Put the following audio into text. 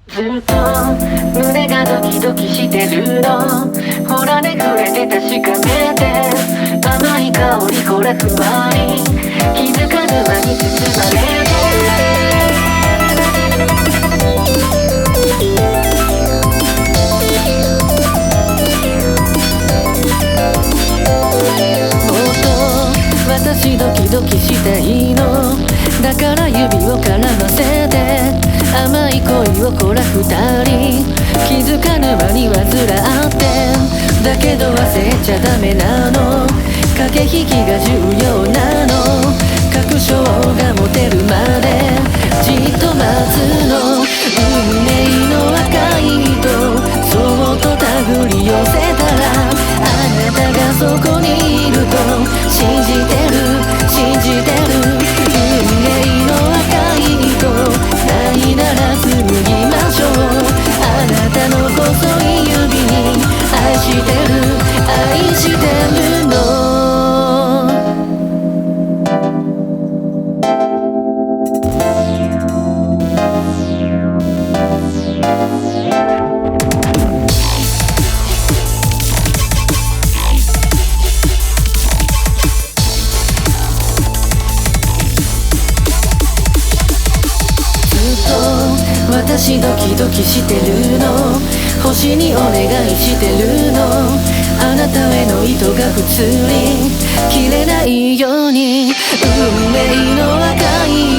ずっと胸がドキドキしてるの。ほらね触れて確かめて、甘い香りこれふわり、気づかぬ間に包まれて、もっと私ドキドキしたいの。だから指を絡ませて、甘い恋をこら二人、気づかぬ間に患ってだけど忘れちゃダメなの。駆け引きが重要なの。確証が持てるまでじっと待つの。運命の赤い糸、そっと手繰り寄せたら、あなたがそこにいると信じてる信じてる。運命の赤い糸、ないなら紡ぎましょう。あなたの細い指に愛してる愛してるの。私ドキドキしてるの。星にお願いしてるの。あなたへの糸が普通に切れないように。運命の赤い